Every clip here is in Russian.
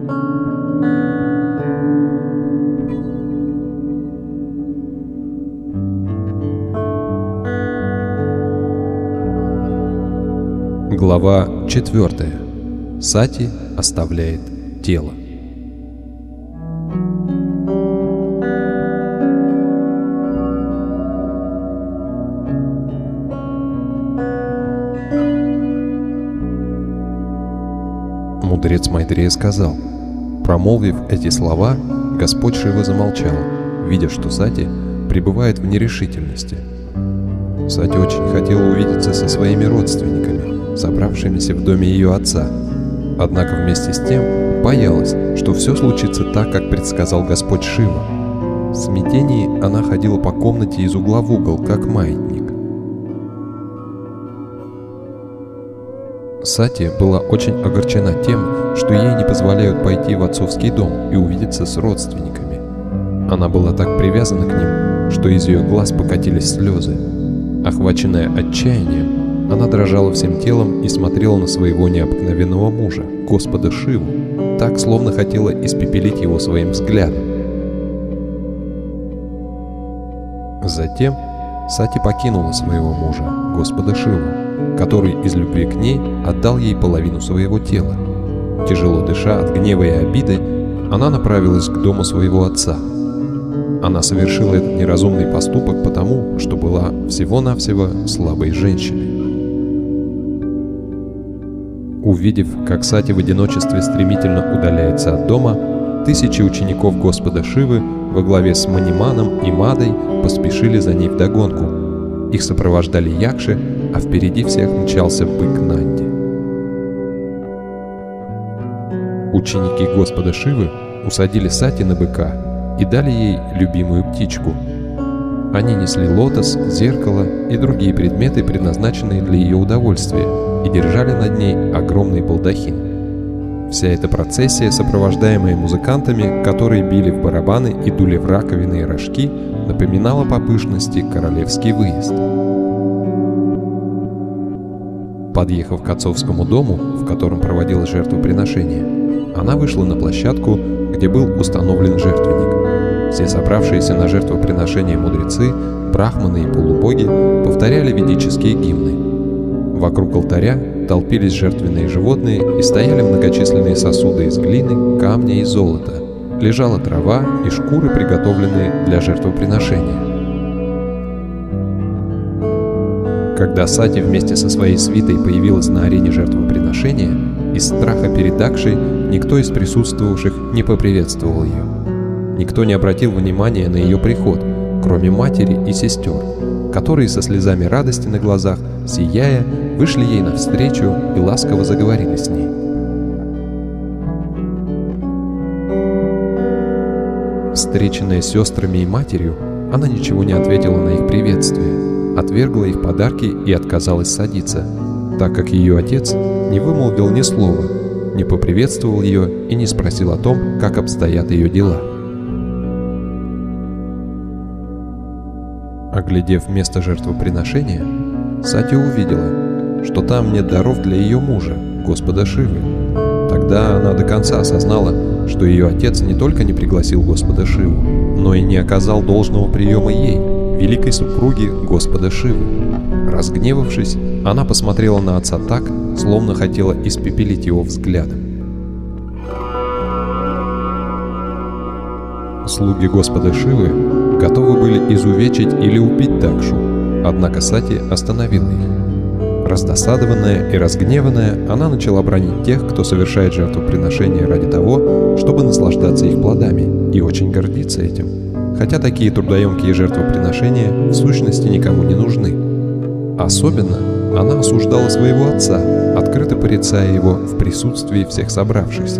Глава 4. Сати оставляет тело. Мудрец Майдрея сказал: промолвив эти слова, Господь Шива замолчал, видя, что Сати пребывает в нерешительности. Сати очень хотела увидеться со своими родственниками, собравшимися в доме ее отца. Однако вместе с тем боялась, что все случится так, как предсказал Господь Шива. В смятении она ходила по комнате из угла в угол, как маятник. Сати была очень огорчена тем, что ей не позволяют пойти в отцовский дом и увидеться с родственниками. Она была так привязана к ним, что из ее глаз покатились слезы. Охваченная отчаянием, она дрожала всем телом и смотрела на своего необыкновенного мужа, Господа Шиву, так, словно хотела испепелить его своим взглядом. Затем Сати покинула своего мужа, Господа Шиву, который из любви к ней отдал ей половину своего тела. Тяжело дыша от гнева и обиды, она направилась к дому своего отца. Она совершила этот неразумный поступок потому, что была всего-навсего слабой женщиной. Увидев, как Сати в одиночестве стремительно удаляется от дома, тысячи учеников Господа Шивы во главе с Маниманом и Мадой поспешили за ней вдогонку. Их сопровождали якши, а впереди всех мчался бык Нанди. Ученики Господа Шивы усадили Сати на быка и дали ей любимую птичку. Они несли лотос, зеркало и другие предметы, предназначенные для ее удовольствия, и держали над ней огромный балдахин. Вся эта процессия, сопровождаемая музыкантами, которые били в барабаны и дули в раковины и рожки, напоминала по пышности королевский выезд. Подъехав к отцовскому дому, в котором проводилось жертвоприношение, она вышла на площадку, где был установлен жертвенник. Все собравшиеся на жертвоприношение мудрецы, брахманы и полубоги повторяли ведические гимны. Вокруг алтаря толпились жертвенные животные и стояли многочисленные сосуды из глины, камня и золота. Лежала трава и шкуры, приготовленные для жертвоприношения. Когда Сати вместе со своей свитой появилась на арене жертвоприношения, из страха перед Дакшей никто из присутствовавших не поприветствовал ее. Никто не обратил внимания на ее приход, кроме матери и сестер, которые со слезами радости на глазах, сияя, вышли ей навстречу и ласково заговорили с ней. Встреченная сестрами и матерью, она ничего не ответила на их приветствие, отвергла их подарки и отказалась садиться, так как ее отец не вымолвил ни слова, не поприветствовал ее и не спросил о том, как обстоят ее дела. Оглядев место жертвоприношения, Сати увидела, что там нет даров для ее мужа, Господа Шивы. Тогда она до конца осознала, что ее отец не только не пригласил Господа Шиву, но и не оказал должного приема ей, великой супруге Господа Шивы. Разгневавшись, она посмотрела на отца так, словно хотела испепелить его взглядом. Слуги Господа Шивы готовы были изувечить или убить Дакшу, однако Сати остановила их. Раздосадованная и разгневанная, она начала бранить тех, кто совершает жертвоприношение ради того, чтобы наслаждаться их плодами, и очень гордиться этим, хотя такие трудоемкие жертвоприношения в сущности никому не нужны. Особенно она осуждала своего отца, открыто порицая его в присутствии всех собравшихся.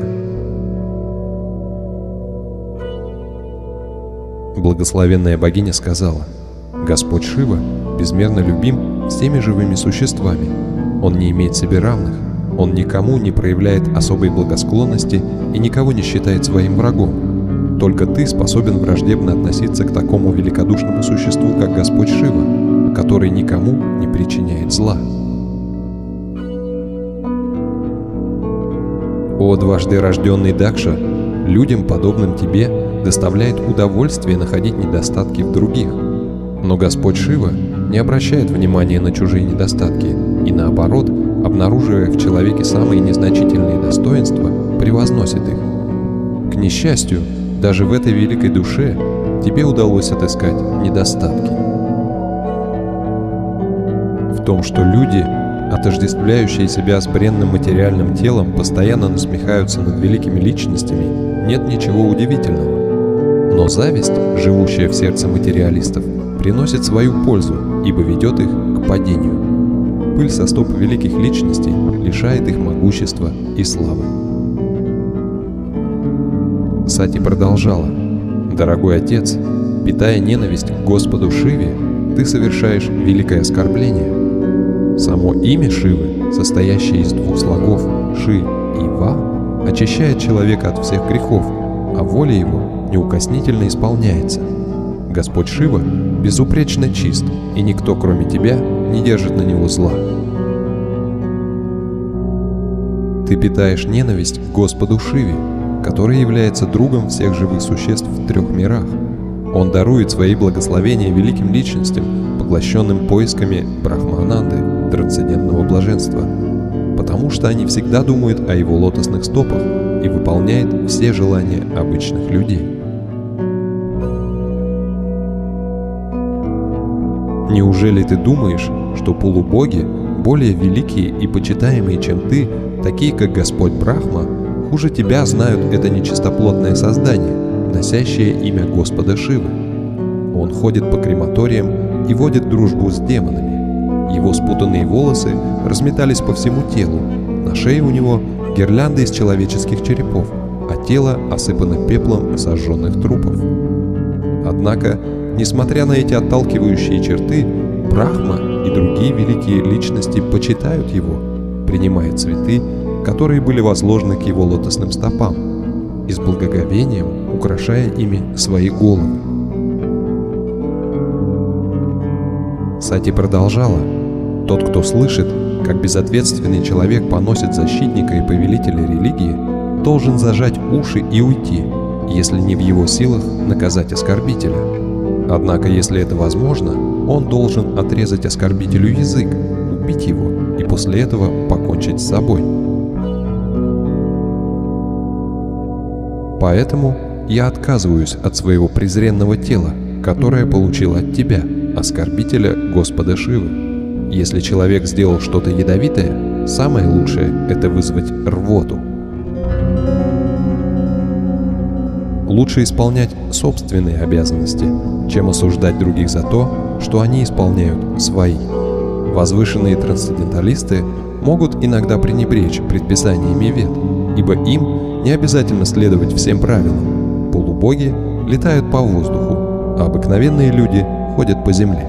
Благословенная богиня сказала: «Господь Шива безмерно любим всеми живыми существами. Он не имеет себе равных, он никому не проявляет особой благосклонности и никого не считает своим врагом. Только ты способен враждебно относиться к такому великодушному существу, как Господь Шива, который никому не причиняет зла». О дважды рожденный Дакша, людям, подобным тебе, доставляет удовольствие находить недостатки в других. Но Господь Шива не обращает внимания на чужие недостатки и, наоборот, обнаруживая в человеке самые незначительные достоинства, превозносит их. К несчастью, даже в этой великой душе тебе удалось отыскать недостатки. В том, что люди, отождествляющие себя с бренным материальным телом, постоянно насмехаются над великими личностями, нет ничего удивительного. Но зависть, живущая в сердце материалистов, приносит свою пользу, ибо ведет их к падению. Пыль со стоп великих личностей лишает их могущества и славы. Сати продолжала: «Дорогой отец, питая ненависть к Господу Шиве, ты совершаешь великое оскорбление. Само имя Шивы, состоящее из двух слогов «Ши» и «Ва», очищает человека от всех грехов, а воля его неукоснительно исполняется. Господь Шива безупречно чист, и никто, кроме тебя, не держит на него зла. Ты питаешь ненависть к Господу Шиве, который является другом всех живых существ в трех мирах. Он дарует свои благословения великим личностям, поглощенным поисками Брахмананды, трансцендентного блаженства, потому что они всегда думают о его лотосных стопах и выполняют все желания обычных людей. Неужели ты думаешь, что полубоги, более великие и почитаемые, чем ты, такие как Господь Брахма, хуже тебя знают это нечистоплотное создание, носящее имя Господа Шивы? Он ходит по крематориям и водит дружбу с демонами. Его спутанные волосы разметались по всему телу, на шее у него гирлянды из человеческих черепов, а тело осыпано пеплом сожженных трупов. Однако, несмотря на эти отталкивающие черты, Брахма и другие великие личности почитают его, принимая цветы, которые были возложены к его лотосным стопам, и с благоговением украшая ими свои головы. Сати продолжала: «Тот, кто слышит, как безответственный человек поносит защитника и повелителя религии, должен зажать уши и уйти, если не в его силах наказать оскорбителя. Однако, если это возможно, он должен отрезать оскорбителю язык, убить его и после этого покончить с собой. Поэтому я отказываюсь от своего презренного тела, которое получил от тебя, оскорбителя Господа Шивы. Если человек сделал что-то ядовитое, самое лучшее – это вызвать рвоту. Лучше исполнять собственные обязанности, чем осуждать других за то, что они исполняют свои. Возвышенные трансценденталисты могут иногда пренебречь предписаниями Вед, ибо им не обязательно следовать всем правилам. Полубоги летают по воздуху, а обыкновенные люди ходят по земле.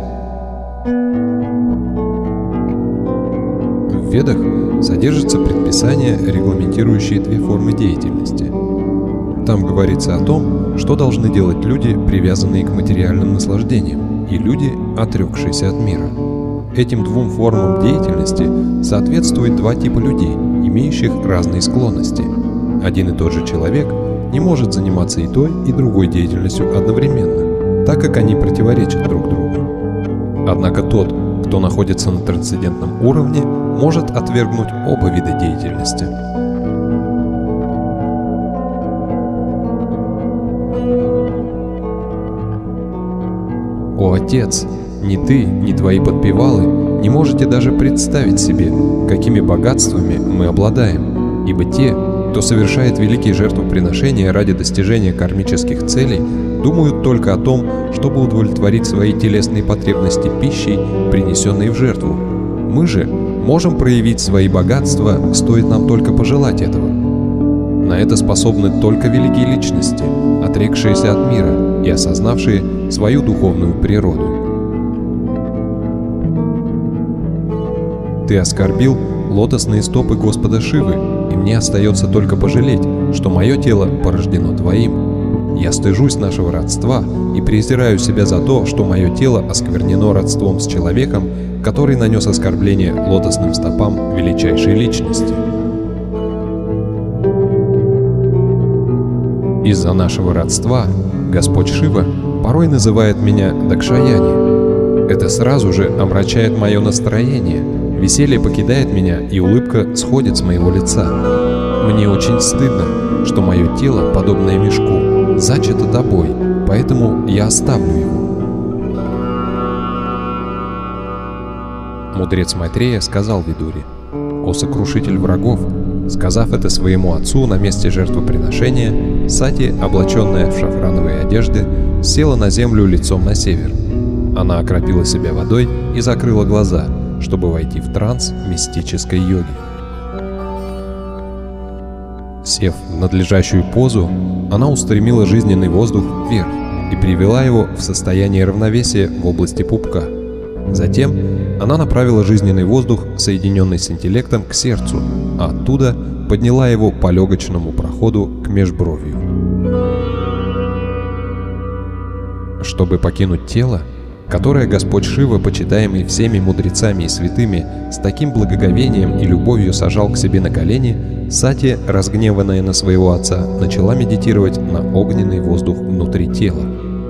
В Ведах содержатся предписания, регламентирующие две формы деятельности. Там говорится о том, что должны делать люди, привязанные к материальным наслаждениям, и люди, отрекшиеся от мира. Этим двум формам деятельности соответствует два типа людей, имеющих разные склонности. Один и тот же человек не может заниматься и той, и другой деятельностью одновременно, так как они противоречат друг другу. Однако тот, кто находится на трансцендентном уровне, может отвергнуть оба вида деятельности. О Отец, ни ты, ни твои подпевалы не можете даже представить себе, какими богатствами мы обладаем, ибо те, кто совершает великие жертвоприношения ради достижения кармических целей, думают только о том, чтобы удовлетворить свои телесные потребности пищей, принесенной в жертву. Мы же можем проявить свои богатства, стоит нам только пожелать этого. На это способны только великие личности, отрекшиеся от мира и осознавшие свою духовную природу. Ты оскорбил лотосные стопы Господа Шивы, и мне остается только пожалеть, что мое тело порождено твоим. Я стыжусь нашего родства и презираю себя за то, что мое тело осквернено родством с человеком, который нанес оскорбление лотосным стопам величайшей личности. Из-за нашего родства Господь Шива порой называет меня Дакшаяни. Это сразу же омрачает мое настроение, веселье покидает меня, и улыбка сходит с моего лица. Мне очень стыдно, что мое тело, подобное мешку, зачато тобой, поэтому я оставлю его. Мудрец Майтрея сказал Видуре: «О сокрушитель врагов!» Сказав это своему отцу на месте жертвоприношения, Сати, облаченная в шафрановые одежды, села на землю лицом на север. Она окропила себя водой и закрыла глаза, чтобы войти в транс мистической йоги. Сев в надлежащую позу, она устремила жизненный воздух вверх и привела его в состояние равновесия в области пупка. Затем она направила жизненный воздух, соединенный с интеллектом, к сердцу, а оттуда подняла его по легочному проходу к межбровью. Чтобы покинуть тело, которое Господь Шива, почитаемый всеми мудрецами и святыми, с таким благоговением и любовью сажал к себе на колени, Сати, разгневанная на своего отца, начала медитировать на огненный воздух внутри тела.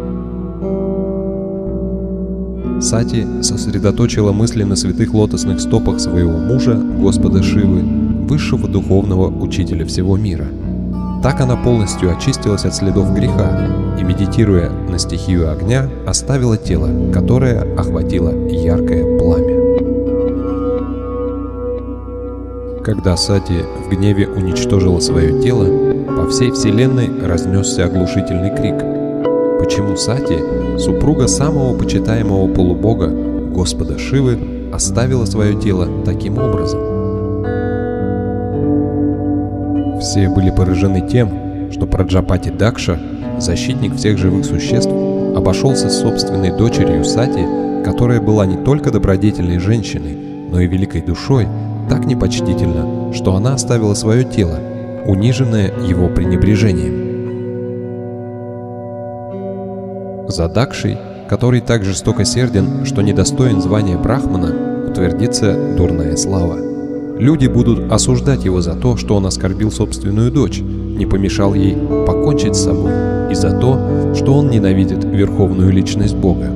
Сати сосредоточила мысли на святых лотосных стопах своего мужа, Господа Шивы, высшего духовного учителя всего мира. Так она полностью очистилась от следов греха и, медитируя на стихию огня, оставила тело, которое охватило яркое пламя. Когда Сати в гневе уничтожила свое тело, по всей вселенной разнесся оглушительный крик. Почему Сати, супруга самого почитаемого полубога, Господа Шивы, оставила свое тело таким образом? Все были поражены тем, что Праджапати Дакша, защитник всех живых существ, обошелся с собственной дочерью Сати, которая была не только добродетельной женщиной, но и великой душой, так непочтительно, что она оставила свое тело, униженное его пренебрежением. За Дакшей, который так жестокосерден, что недостоин звания брахмана, утвердится дурная слава. Люди будут осуждать его за то, что он оскорбил собственную дочь, не помешал ей покончить с собой, и за то, что он ненавидит верховную личность Бога.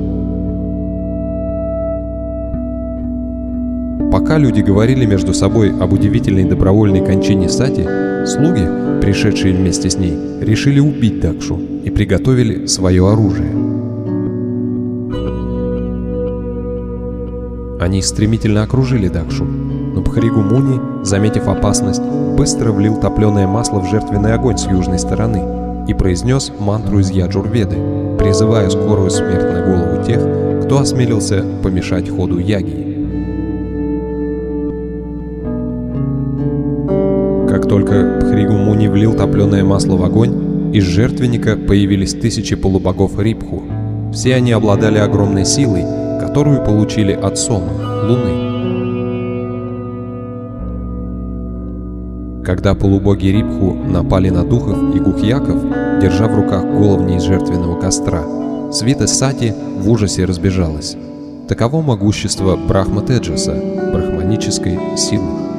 Пока люди говорили между собой об удивительной добровольной кончине Сати, слуги, пришедшие вместе с ней, решили убить Дакшу и приготовили свое оружие. Они стремительно окружили Дакшу, но Бхригу Муни, заметив опасность, быстро влил топленое масло в жертвенный огонь с южной стороны и произнес мантру из Яджурведы, призывая скорую смерть на голову тех, кто осмелился помешать ходу яги. Как только Бхригу Муни влил топленое масло в огонь, из жертвенника появились тысячи полубогов Рипху. Все они обладали огромной силой, которую получили от Сомы, Луны. Когда полубоги Рипху напали на духов и гухьяков, держа в руках головни из жертвенного костра, свита Сати в ужасе разбежалась. Таково могущество Брахма Теджаса, брахманической силы.